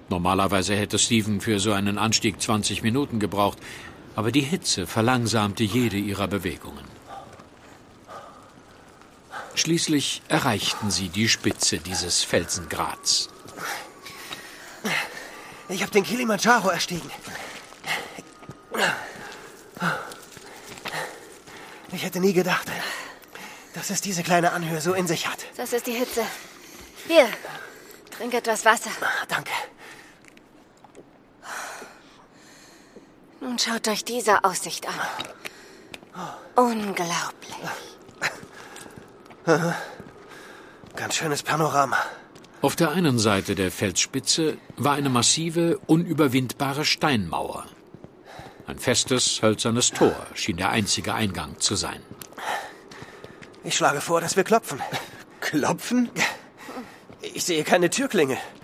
Normalerweise hätte Steven für so einen Anstieg 20 Minuten gebraucht, aber die Hitze verlangsamte jede ihrer Bewegungen. Schließlich erreichten sie die Spitze dieses Felsengrats. Ich habe den Kilimanjaro erstiegen. Ich hätte nie gedacht, dass es diese kleine Anhöhe so in sich hat. Das ist die Hitze. Hier, trink etwas Wasser. Danke. Nun schaut euch diese Aussicht an. Unglaublich. Ganz schönes Panorama. Auf der einen Seite der Felsspitze war eine massive, unüberwindbare Steinmauer. Ein festes, hölzernes Tor schien der einzige Eingang zu sein. Ich schlage vor, dass wir klopfen. Klopfen? Ich sehe keine Türklingel.